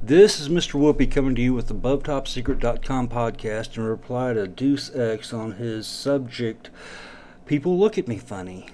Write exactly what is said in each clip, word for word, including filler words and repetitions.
This is Mister Whoopi coming to you with the above top secret dot com podcast in reply to Deuce X on his subject, People Look at Me Funny.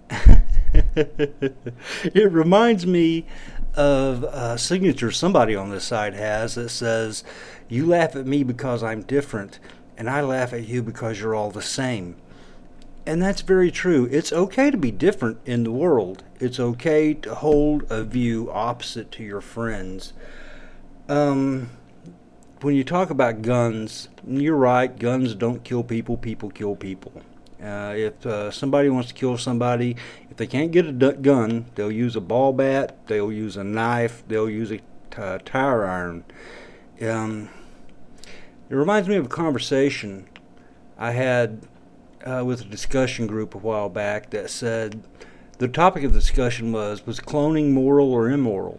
It reminds me of a signature somebody on this site has that says, "You laugh at me because I'm different, and I laugh at you because you're all the same." And that's very true. It's okay to be different in the world. It's okay to hold a view opposite to your friends. Um, when you talk about guns, you're right. Guns don't kill people. People kill people. Uh, if uh, somebody wants to kill somebody, if they can't get a d- gun, they'll use a ball bat. They'll use a knife. They'll use a t- tire iron. Um, it reminds me of a conversation I had uh, with a discussion group a while back that said the topic of the discussion was was cloning moral or immoral.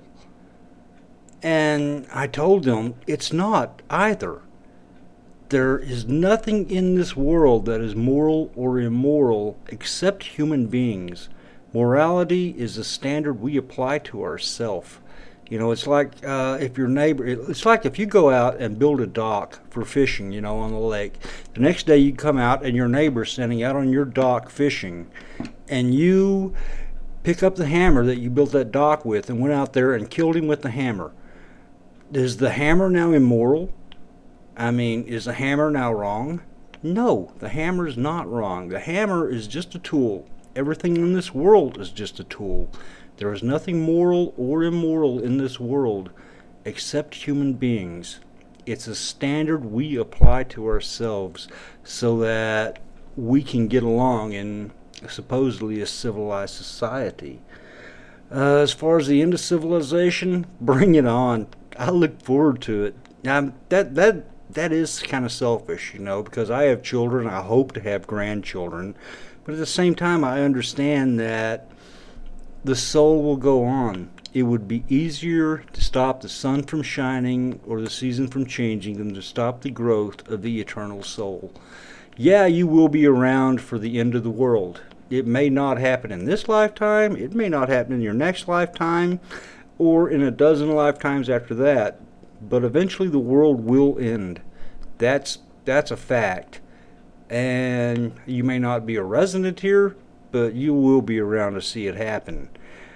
And I told them it's not either. There is nothing in this world that is moral or immoral except human beings. Morality is a standard we apply to ourselves. You know, it's like uh, if your neighbor, it's like if you go out and build a dock for fishing, you know, on the lake. The next day you come out and your neighbor's standing out on your dock fishing. And you pick up the hammer that you built that dock with and went out there and killed him with the hammer. Is the hammer now immoral? I mean, is the hammer now wrong? No, the hammer is not wrong. The hammer is just a tool. Everything in this world is just a tool. There is nothing moral or immoral in this world except human beings. It's a standard we apply to ourselves so that we can get along in supposedly a civilized society. Uh, as far as the end of civilization, bring it on. I look forward to it. Um, that that that is kind of selfish, you know, because I have children. I hope to have grandchildren, but at the same time, I understand that the soul will go on. It would be easier to stop the sun from shining or the season from changing than to stop the growth of the eternal soul. Yeah, you will be around for the end of the world. It may not happen in this lifetime. It may not happen in your next lifetime or in a dozen lifetimes after that, but eventually the world will end. That's that's a fact. And you may not be a resident here, but you will be around to see it happen.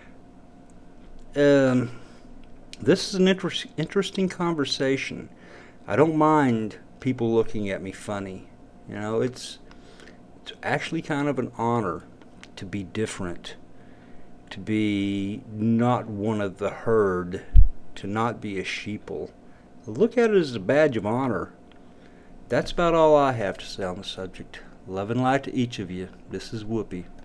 Um, this is an inter- interesting conversation. I don't mind people looking at me funny. You know, it's it's actually kind of an honor to be different, to be not one of the herd, to not be a sheeple. Look at it as a badge of honor. That's about all I have to say on the subject. Love and light to each of you. This is Whoopi.